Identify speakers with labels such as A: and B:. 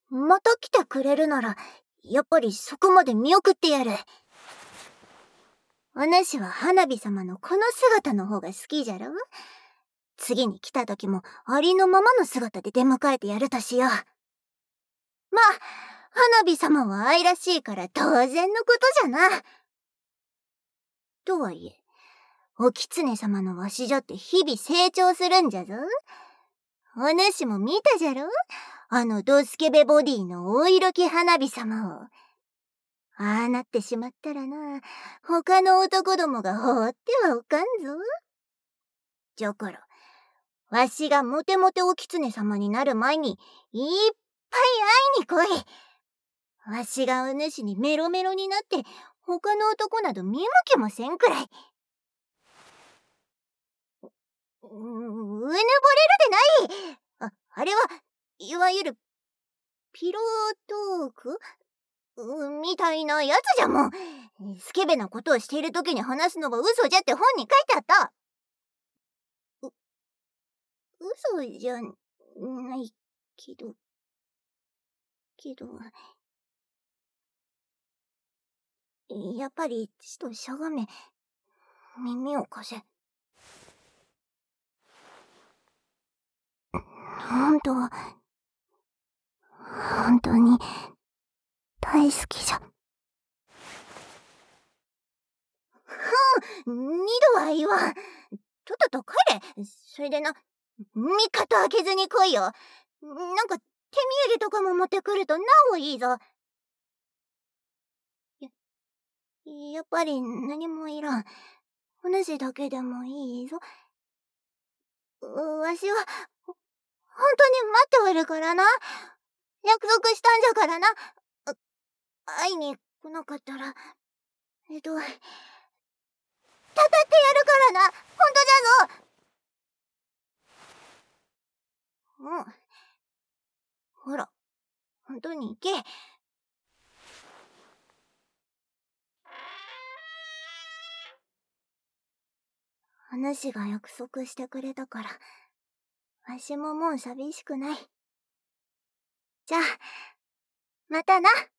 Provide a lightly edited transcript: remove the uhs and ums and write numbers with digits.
A: また来てくれるなら、やっぱりそこまで見送ってやる。お主は花火様のこの姿の方が好きじゃろ？次に来た時もありのままの姿で出迎えてやるとしよう。まあ、花火様は愛らしいから当然のことじゃな。とはいえ、お狐様のわしじゃって日々成長するんじゃぞ。お主も見たじゃろ？あのドスケベボディのお色気花火様を。ああなってしまったらな、他の男どもが放ってはおかんぞ。じゃから、わしがモテモテお狐様になる前に、いっぱい会いに来い。わしがお主にメロメロになって、他の男など見向きもせんくらい。うぬぼれるでない。あれは、いわゆる、ピロートークみたいなやつじゃもん。スケベなことをしている時に話すのは嘘じゃって本に書いてあった。嘘じゃないけど、やっぱりちとしゃがめ、耳を貸せ。本当に大好きじゃ。二度は言わん。とっとと帰れ。それでな、味方開けずに来いよ。なんか手土産とかも持ってくるとなおいいぞ。やっぱり何もいらん。お主だけでもいいぞ。わしは、本当に待っておるからな。約束したんじゃからな。会いに来なかったら、たたってやるからな。本当じゃぞ。ほら、本当に行け。お主が約束してくれたから、わしももう寂しくない。じゃあ、またな。